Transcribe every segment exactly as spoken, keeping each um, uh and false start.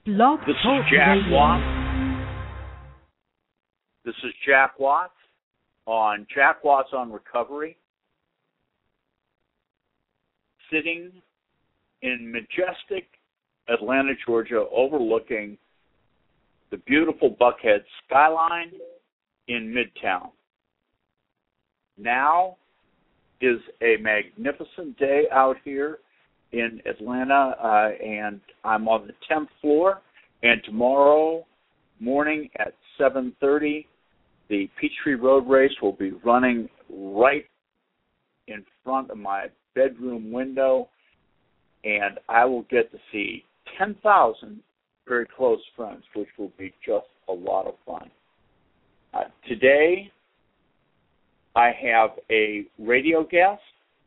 Blog This is Talk Jack Radio. Watts. This is Jack Watts on Jack Watts on Recovery, sitting in majestic Atlanta, Georgia, overlooking the beautiful Buckhead skyline in Midtown. Now is a magnificent day out here in Atlanta, uh, and I'm on the tenth floor, and tomorrow morning at seven thirty, the Peachtree Road Race will be running right in front of my bedroom window, and I will get to see ten thousand very close friends, which will be just a lot of fun. Uh, today, I have a radio guest,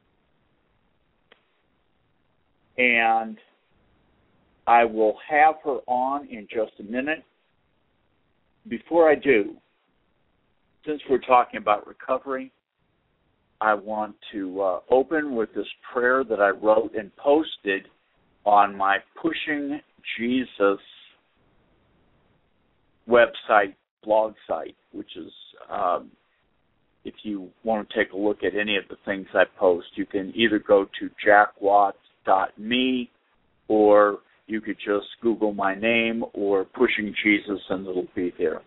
and I will have her on in just a minute. Before I do, since we're talking about recovery, I want to uh, open with this prayer that I wrote and posted on my Pushing Jesus website, blog site, which is, um, if you want to take a look at any of the things I post, you can either go to jack watts dot me or you could just Google my name or Pushing Jesus and it'll be there.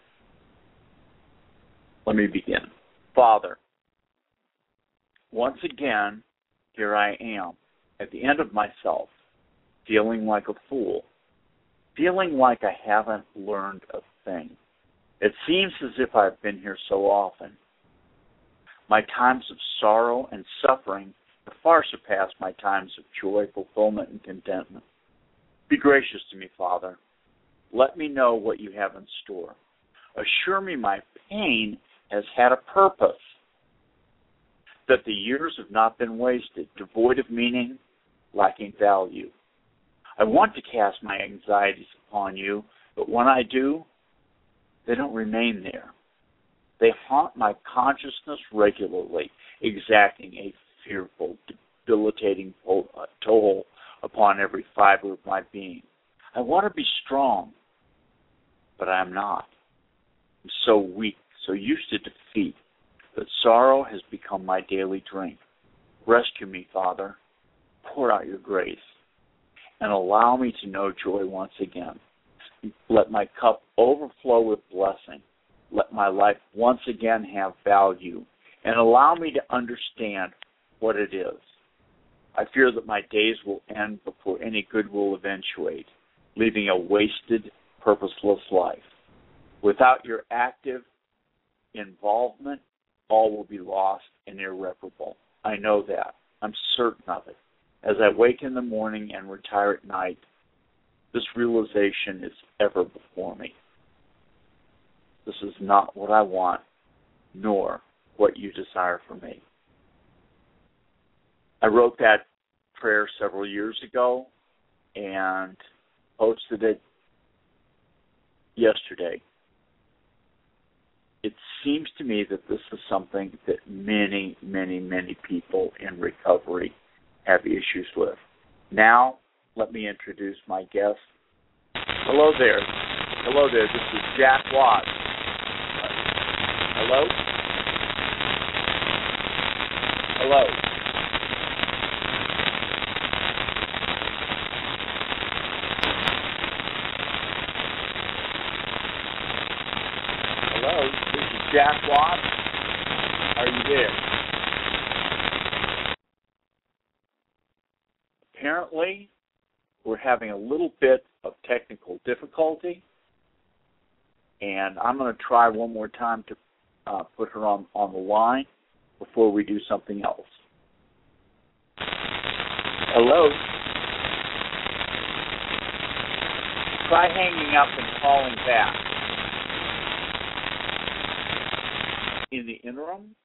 Let me begin. Father, once again, here I am, at the end of myself, feeling like a fool, feeling like I haven't learned a thing. It seems as if I've been here so often. My times of sorrow and suffering have far surpassed my times of joy, fulfillment, and contentment. Be gracious to me, Father. Let me know what you have in store. Assure me my pain has had a purpose, that the years have not been wasted, devoid of meaning, lacking value. I want to cast my anxieties upon you, but when I do, they don't remain there. They haunt my consciousness regularly, exacting a fearful, debilitating toll upon every fiber of my being. I want to be strong, but I am not. I'm so weak, so used to defeat, that sorrow has become my daily drink. Rescue me, Father. Pour out your grace, and allow me to know joy once again. Let my cup overflow with blessing. Let my life once again have value, and allow me to understand what it is. I fear that my days will end before any good will eventuate, leaving a wasted, purposeless life. Without your active involvement, all will be lost and irreparable. I know that. I'm certain of it. As I wake in the morning and retire at night, this realization is ever before me. This is not what I want, nor what you desire for me. I wrote that prayer several years ago and posted it yesterday. It seems to me that this is something that many, many, many people in recovery have issues with. Now, let me introduce my guest. Hello there. Hello there. This is Jack Watts. Hello? Hello. Hello, this is Jack Watts. Are you there? Apparently, we're having a little bit of technical difficulty, and I'm going to try one more time to uh, put her on, on the line before we do something else. Hello? Try hanging up and calling back. In the interim,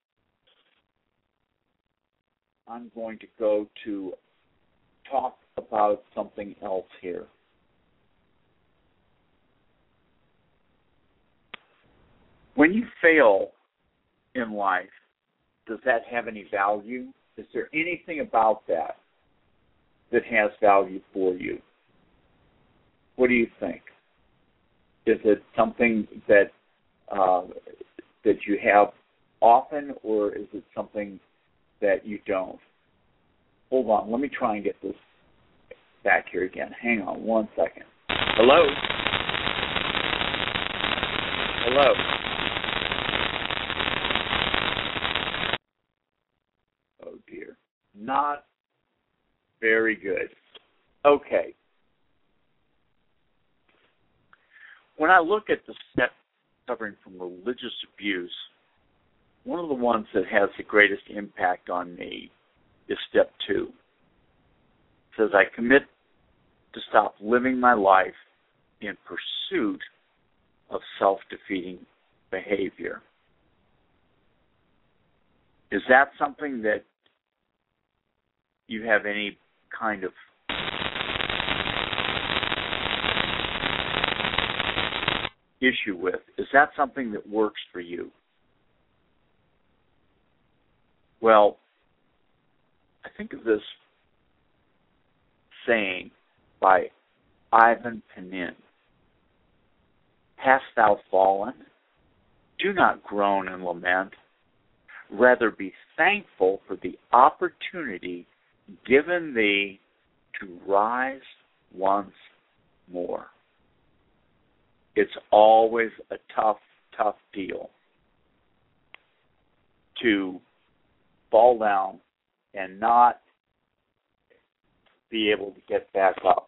I'm going to go to talk about something else here. When you fail in life, does that have any value? Is there anything about that that has value for you? What do you think? is it something that uh, that you have often, or is it something that you don't? Hold on, let me try and get this back here again. Hang on one second. Hello? Hello? Oh, dear. Not very good. Okay. When I look at the steps suffering from religious abuse, one of the ones that has the greatest impact on me is step two. It says, I commit to stop living my life in pursuit of self-defeating behavior. Is that something that you have any kind of issue with? Is that something that works for you? Well, I think of this saying by Ivan Panin. Hast thou fallen? Do not groan and lament. Rather be thankful for the opportunity given thee to rise once more. It's always a tough, tough deal to fall down and not be able to get back up.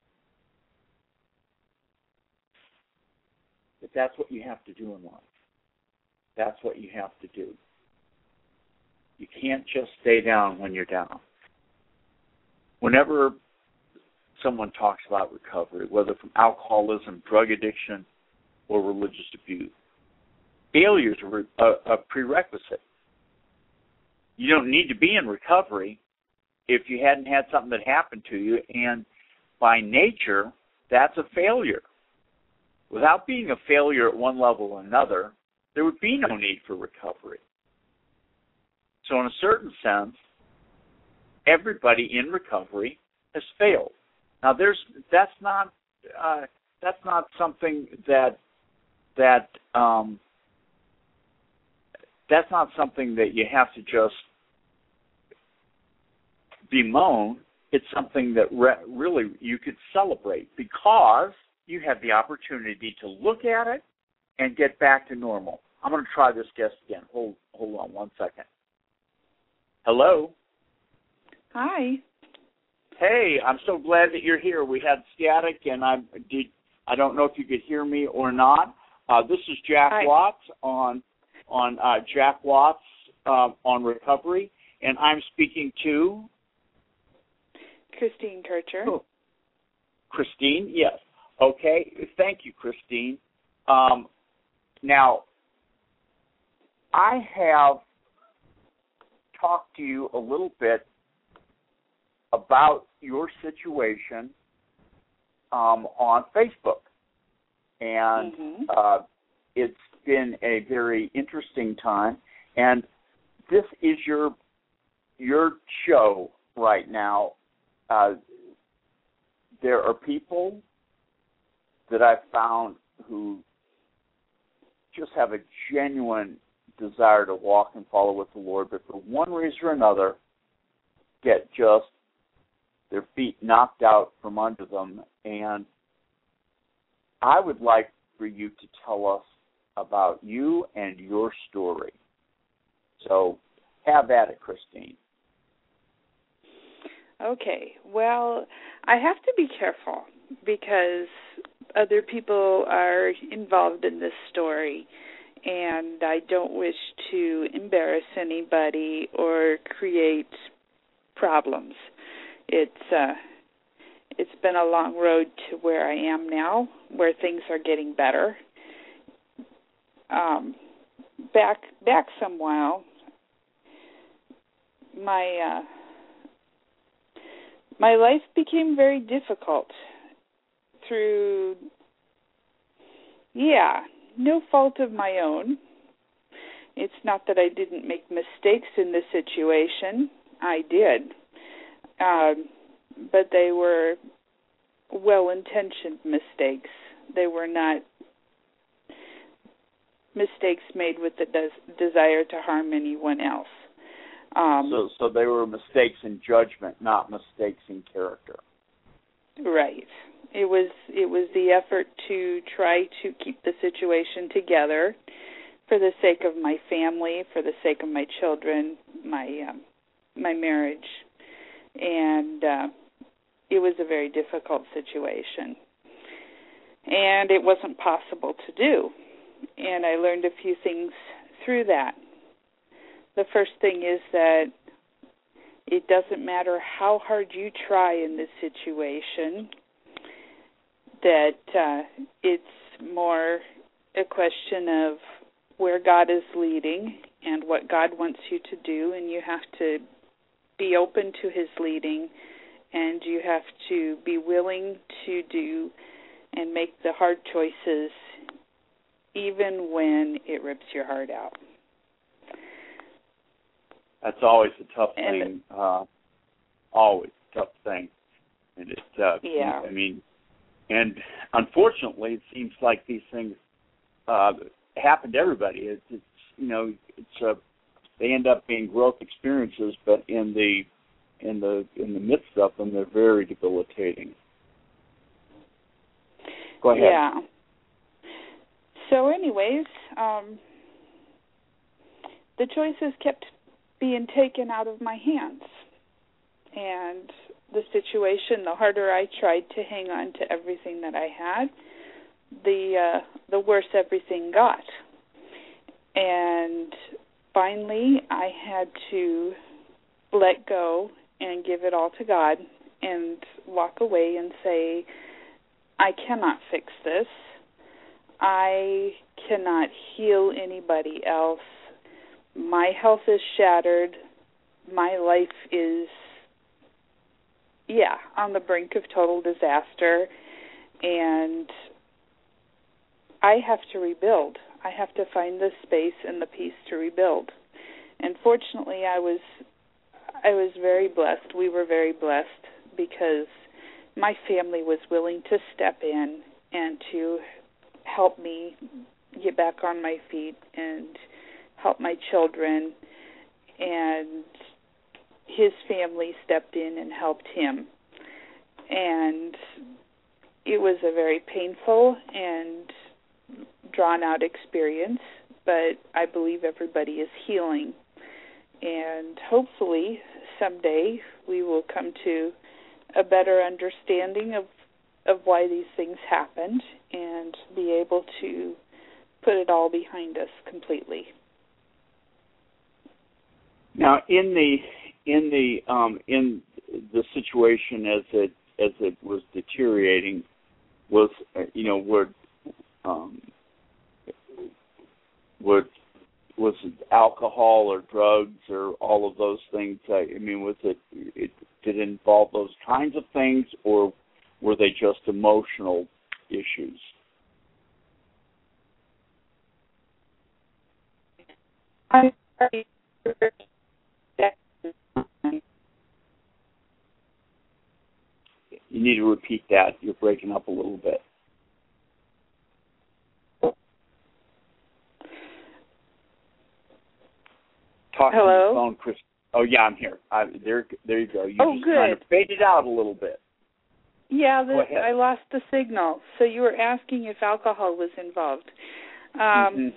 But that's what you have to do in life. That's what you have to do. You can't just stay down when you're down. Whenever someone talks about recovery, whether from alcoholism, drug addiction, or religious abuse, failure is a, a prerequisite. You don't need to be in recovery if you hadn't had something that happened to you, and by nature, that's a failure. Without being a failure at one level or another, there would be no need for recovery. So in a certain sense, everybody in recovery has failed. Now, there's that's not uh, that's not something that that um, that's not something that you have to just bemoan. It's something that re- really you could celebrate because you have the opportunity to look at it and get back to normal. I'm going to try this guest again. Hold hold on one second. Hello. Hi. Hey, I'm so glad that you're here. We had static, and I did. I don't know if you could hear me or not. Uh, this is Jack Hi. Watts on on uh, Jack Watts uh, on recovery, and I'm speaking to Christine Kircher. Oh. Christine. Yes. Okay. Thank you, Christine. Um, now, I have talked to you a little bit about your situation um, on Facebook. And mm-hmm. uh, it's been a very interesting time. And this is your your show right now. Uh, there are people that I've found who just have a genuine desire to walk and follow with the Lord, but for one reason or another, get just their feet knocked out from under them. And I would like for you to tell us about you and your story. So have at it, Christine. Okay. Well, I have to be careful because other people are involved in this story, and I don't wish to embarrass anybody or create problems. It's uh, it's been a long road to where I am now, where things are getting better. Um, back back some while, my uh, my life became very difficult through, yeah, no fault of my own. It's not that I didn't make mistakes in this situation. I did. Um, but they were well-intentioned mistakes. They were not mistakes made with the des- desire to harm anyone else. Um, so, so they were mistakes in judgment, not mistakes in character. Right. It was it was the effort to try to keep the situation together for the sake of my family, for the sake of my children, my um, my marriage, and uh, it was a very difficult situation, and it wasn't possible to do. And I learned a few things through that. The first thing is that it doesn't matter how hard you try in this situation, that uh, it's more a question of where God is leading and what God wants you to do, and you have to be open to His leading, and you have to be willing to do and make the hard choices even when it rips your heart out. That's always a tough and, thing. Uh, always a tough thing. And it, uh, yeah. I mean, and unfortunately, it seems like these things uh, happen to everybody. It's, it's you know, it's uh, they end up being growth experiences, but in the in the in the midst of them, they're very debilitating. Go ahead. Yeah. So, anyways, um, the choices kept being taken out of my hands, and the situation, the harder I tried to hang on to everything that I had, the uh, the worse everything got. And finally, I had to let go and give it all to God and walk away and say, I cannot fix this. I cannot heal anybody else. My health is shattered. My life is, yeah, on the brink of total disaster. And I have to rebuild. I have to find the space and the peace to rebuild. And fortunately, I was I was very blessed. We were very blessed because my family was willing to step in and to help me get back on my feet and help my children. And his family stepped in and helped him. And it was a very painful and drawn-out experience, but I believe everybody is healing. And hopefully someday we will come to a better understanding of, of why these things happened and be able to put it all behind us completely. Now, in the in the um, in the situation as it as it was deteriorating, was uh, you know were um, would was it alcohol or drugs or all of those things? I, I mean, was it, it did it involve those kinds of things, or were they just emotional issues? I You need to repeat that. You're breaking up a little bit. Talk Hello? to the phone, Chris. Oh, yeah, I'm here. I, there, there you go. You oh, just good. kind of faded out a little bit. Yeah, the, I lost the signal. So you were asking if alcohol was involved. Um,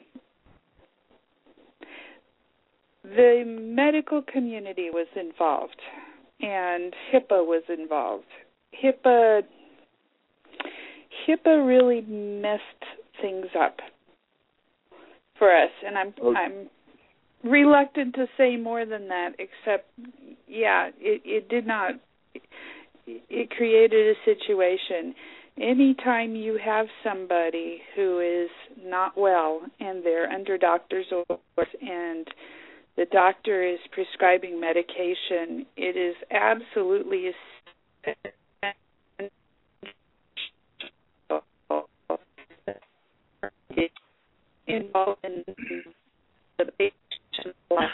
mm-hmm. The medical community was involved, and HIPAA was involved. HIPAA, HIPAA really messed things up for us, and I'm oh. I'm reluctant to say more than that. Except, yeah, it, it did not. It created a situation. Anytime you have somebody who is not well and they're under doctor's orders and the doctor is prescribing medication, it is absolutely involved in the patient's life.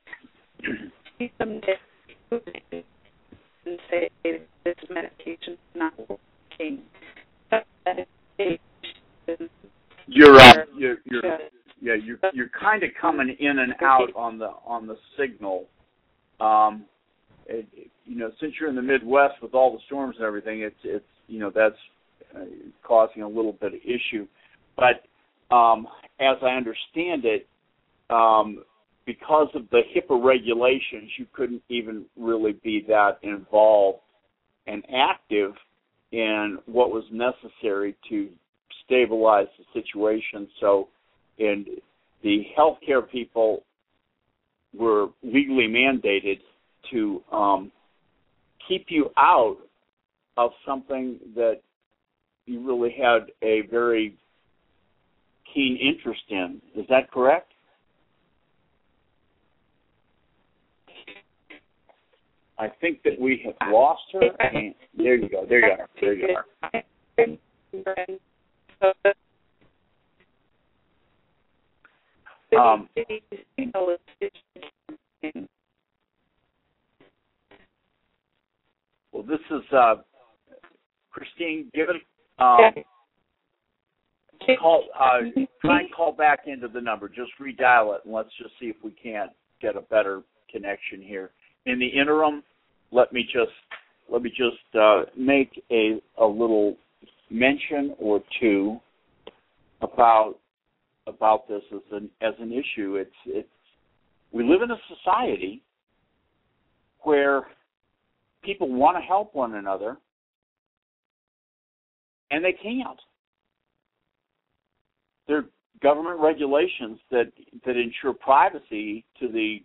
And say this medication is not working. You're, uh, you're, you're, yeah, you're kind of coming in and out on the on the signal. Um, it, you know, since you're in the Midwest with all the storms and everything, it's it's you know that's uh, causing a little bit of issue. But um, as I understand it, um, because of the HIPAA regulations, you couldn't even really be that involved and active in what was necessary to stabilize the situation. So, and the healthcare people were legally mandated to um, keep you out of something that you really had a very keen interest in. Is that correct? I think that we have lost her. And there you go. There you are. There you are. Um, well, this is uh, Christine. Give it. Um, call. Uh, try and call back into the number. Just redial it, and let's just see if we can't get a better connection here. In the interim, let me just let me just uh, make a a little mention or two about about this as an as an issue. It's it's we live in a society where people want to help one another and they can't. There are government regulations that that ensure privacy to the.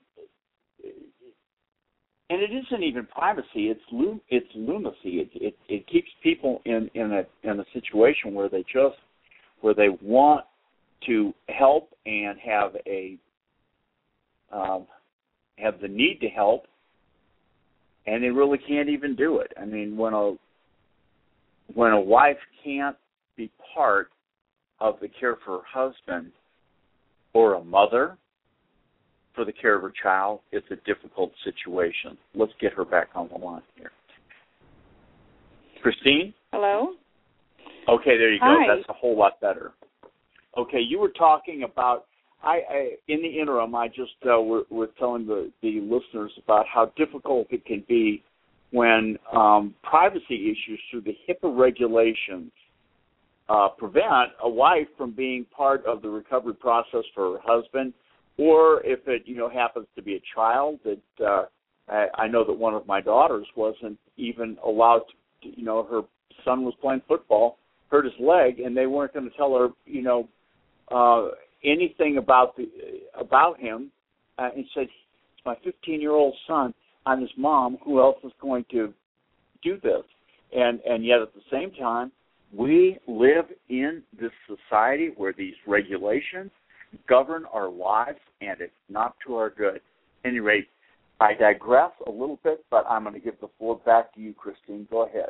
And it isn't even privacy; it's lu- it's lunacy. It, it it keeps people in, in a in a situation where they just where they want to help and have a um, have the need to help, and they really can't even do it. I mean, when a when a wife can't be part of the care for her husband, or a mother for the care of her child, it's a difficult situation. Let's get her back on the line here. Christine? Hello? Okay, there you go. Hi. That's a whole lot better. Okay, you were talking about, I, I in the interim, I just uh, were, were telling the, the listeners about how difficult it can be when um, privacy issues through the HIPAA regulations uh, prevent a wife from being part of the recovery process for her husband. Or if it, you know, happens to be a child that uh, I, I know that one of my daughters wasn't even allowed to, you know, her son was playing football, hurt his leg, and they weren't going to tell her, you know, uh, anything about the about him. Uh, and said, it's my fifteen-year-old son. I'm his mom. Who else is going to do this? And and yet at the same time, we live in this society where these regulations govern our lives, and it's not to our good. At any rate, I digress a little bit, but I'm going to give the floor back to you, Christine. Go ahead.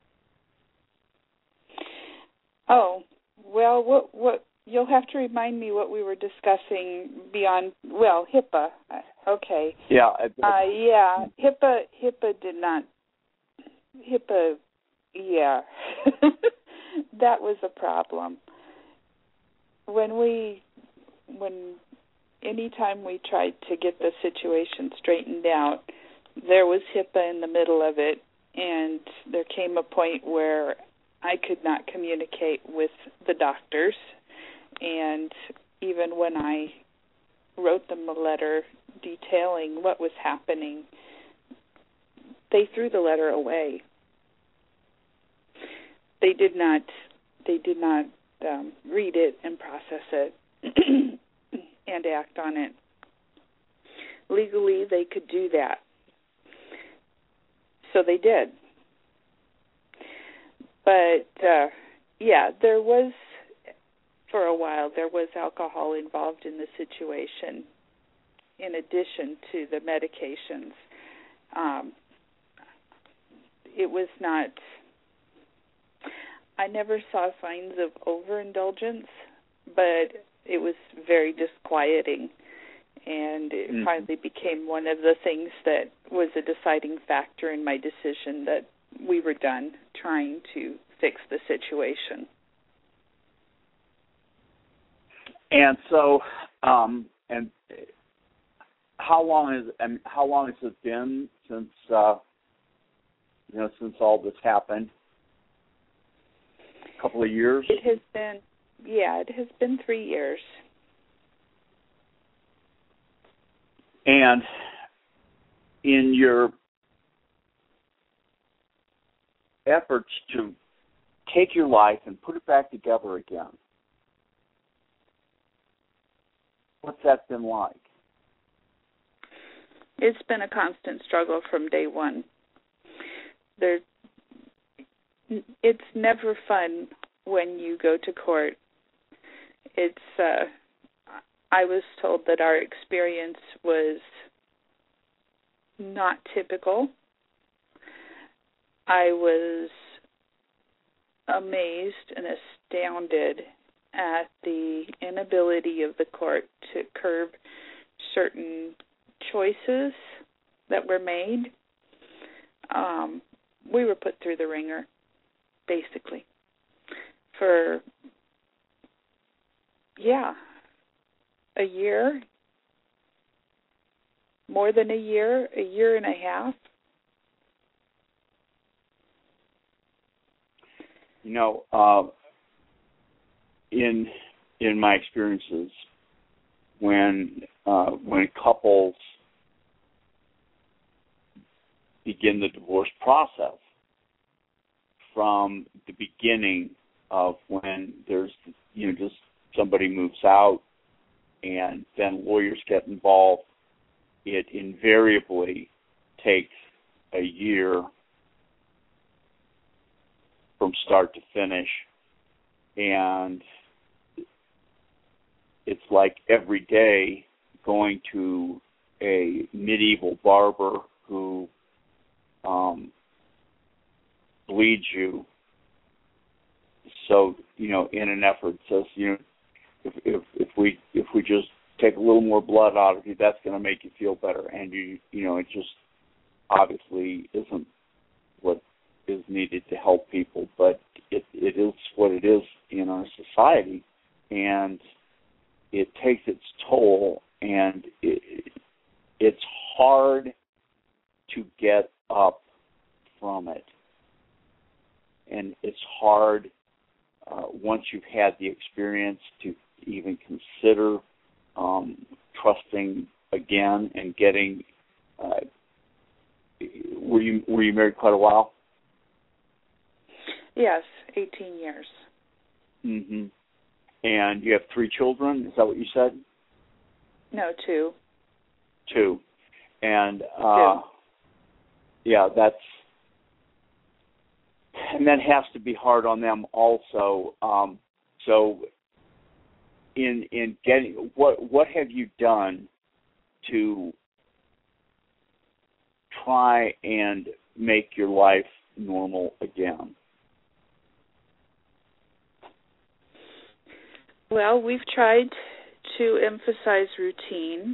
Oh, well, what what you'll have to remind me what we were discussing beyond, well, HIPAA. Okay. Yeah. Uh, yeah, HIPAA, HIPAA did not, HIPAA, yeah, that was a problem. When we When anytime we tried to get the situation straightened out, there was HIPAA in the middle of it, and there came a point where I could not communicate with the doctors, and even when I wrote them a letter detailing what was happening, they threw the letter away. They did not. They did not um, read it and process it. And act on it. Legally, they could do that. So they did. But, uh, yeah, there was, for a while, there was alcohol involved in the situation in addition to the medications. Um, it was not, I never saw signs of overindulgence, but it was very disquieting, and it mm. finally became one of the things that was a deciding factor in my decision that we were done trying to fix the situation. And so Um, and how long has and how long has it been since uh, you know since all this happened? A couple of years. It has been, yeah, it has been three years. And in your efforts to take your life and put it back together again, what's that been like? It's been a constant struggle from day one. There, it's never fun when you go to court. It's, uh, I was told that our experience was not typical. I was amazed and astounded at the inability of the court to curb certain choices that were made. Um, we were put through the ringer, basically, for, yeah, a year, more than a year, a year and a half. You know, uh, in in my experiences, when uh, when couples begin the divorce process, from the beginning of when there's, you know, just somebody moves out and then lawyers get involved, it invariably takes a year from start to finish. And it's like every day going to a medieval barber who um, bleeds you. So, you know, in an effort, says, you know, if if if we if we just take a little more blood out of you, that's going to make you feel better. And you you know, it just obviously isn't what is needed to help people, but it it is what it is in our society, and it takes its toll, and it, it's hard to get up from it, and it's hard uh, once you've had the experience to even consider um, trusting again and getting. Uh, were you were you married quite a while? Yes, eighteen years. Mm-hmm. And you have three children. Is that what you said? No, two. Two. And uh, two. Yeah, that's. And that has to be hard on them also. Um, so, in in getting what what have you done to try and make your life normal again? Well, we've tried to emphasize routine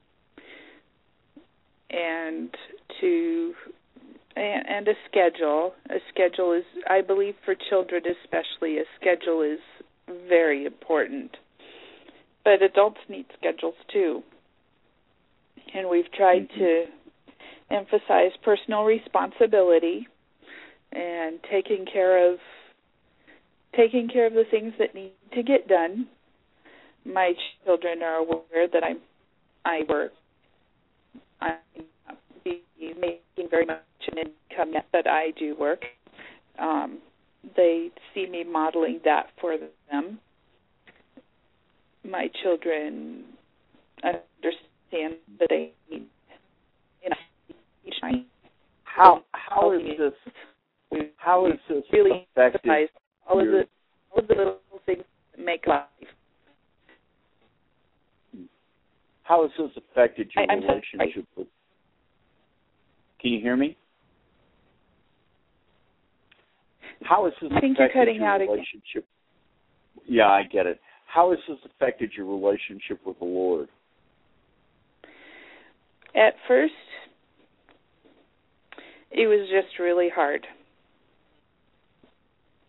and to and, and a schedule. A schedule is, I believe, for children especially, a schedule is very important. But adults need schedules too. And we've tried mm-hmm. to emphasize personal responsibility and taking care of taking care of the things that need to get done. My children are aware that I'm I work. I'm not making very much an income yet, but I do work. Um, they see me modeling that for them. My children understand that they need, you know, how how is this how is this really affected all of your, the all of the little things that make life. How has this affected your I, I'm relationship with? Can you hear me? How has this I think affected you're cutting your out relationship? Again. Yeah, I get it. How has this affected your relationship with the Lord? At first, it was just really hard.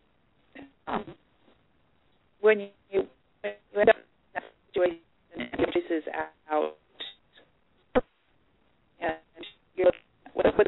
Um, when you end up in that situation,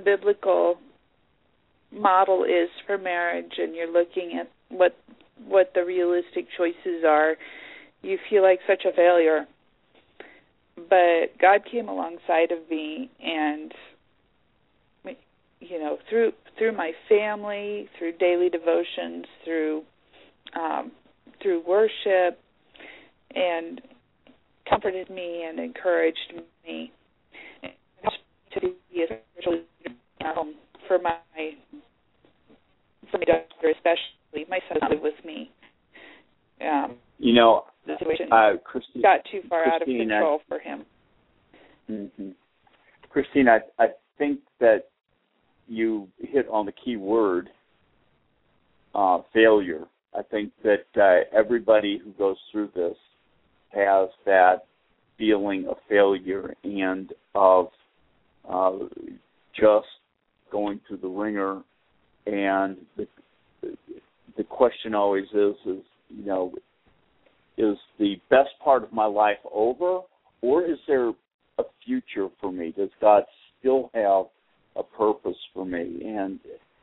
biblical model is for marriage and you're looking at what what the realistic choices are, you feel like such a failure. But God came alongside of me, and you know, through through my family, through daily devotions, through um, through worship, and comforted me and encouraged me to be a spiritual leader um, for my for my daughter, especially my son lived with me. Um, you know, the situation uh, Christine, got too far Christine, out of control I, for him. Mm-hmm. Christine, I, I think that you hit on the key word, uh, failure. I think that uh, everybody who goes through this has that feeling of failure and of uh, just going through the ringer. And the, the question always is, is, you know, is the best part of my life over, or is there a future for me? Does God still have a purpose for me? And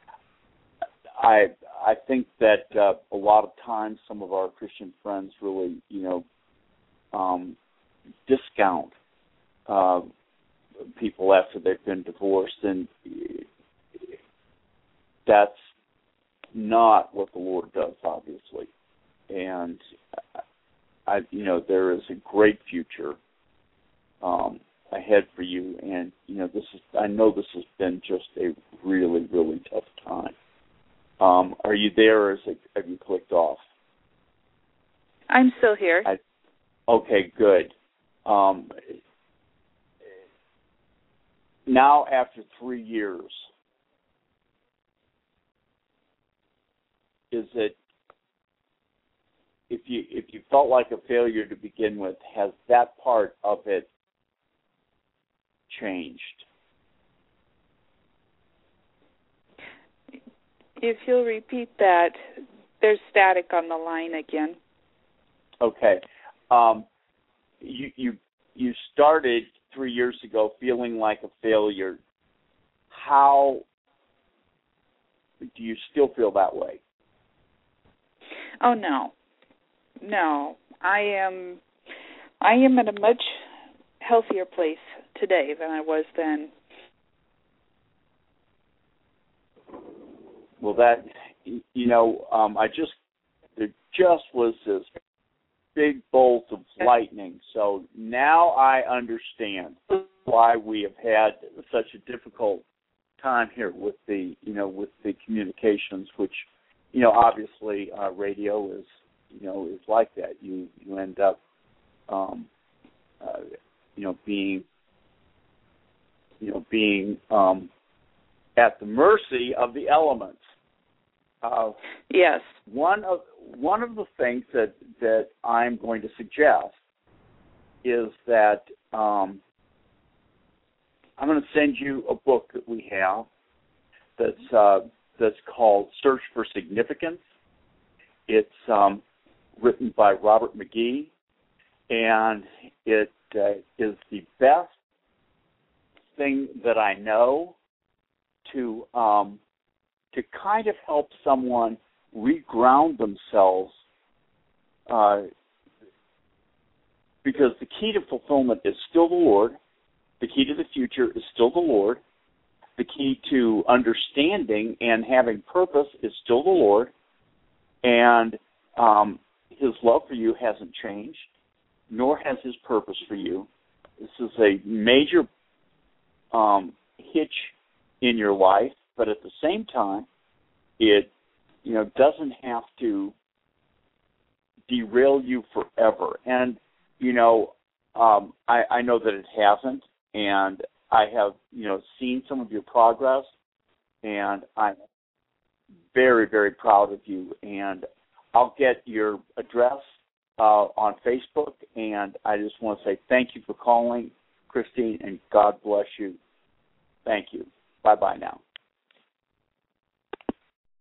I I think that uh, a lot of times some of our Christian friends really, you know, um, discount uh, people after they've been divorced, and that's not what the Lord does, obviously. And I, you know, there is a great future um, ahead for you, and you know, this is. I know this has been just a really, really tough time. Um, are you there, or is it, have you clicked off? I'm still here. I, okay, good. Um, now, after three years, is it? If you if you felt like a failure to begin with, has that part of it changed? If you'll repeat that, there's static on the line again. Okay. Um, you you you started three years ago feeling like a failure. How do you still feel that way? Oh no. No, I am I am at a much healthier place today than I was then. Well, that, you know, um, I just, there just was this big bolt of lightning. So now I understand why we have had such a difficult time here with the, you know, with the communications, which, you know, obviously uh, radio is, you know, is like that. You you end up, um, uh, you know, being, you know, being um, at the mercy of the elements. Uh, yes. One of one of the things that that I'm going to suggest is that um, I'm going to send you a book that we have that's uh, that's called Search for Significance. It's um, written by Robert McGee, and it uh, is the best thing that I know to um, to kind of help someone reground themselves, uh, because the key to fulfillment is still the Lord. The key to the future is still the Lord. The key to understanding and having purpose is still the Lord. And um, His love for you hasn't changed, nor has His purpose for you. This is a major um, hitch in your life, but at the same time, it, you know, doesn't have to derail you forever. And, you know, um, I, I know that it hasn't, and I have, you know, seen some of your progress, and I'm very, very proud of you. And I'll get your address uh, on Facebook, and I just want to say thank you for calling, Christine, and God bless you. Thank you. Bye-bye now.